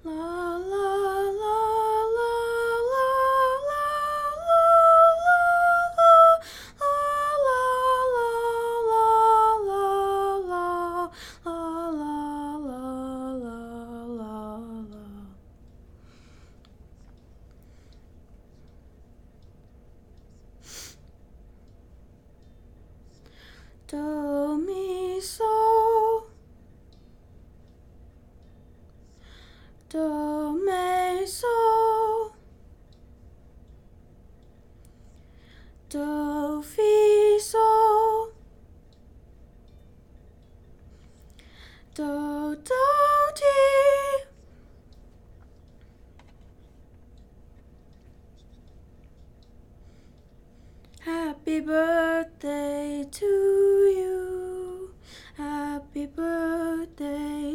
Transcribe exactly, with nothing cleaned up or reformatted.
La la la la la la Do mi so, do me so, do fi so, do do ti. Happy birthday to you. Happy birthday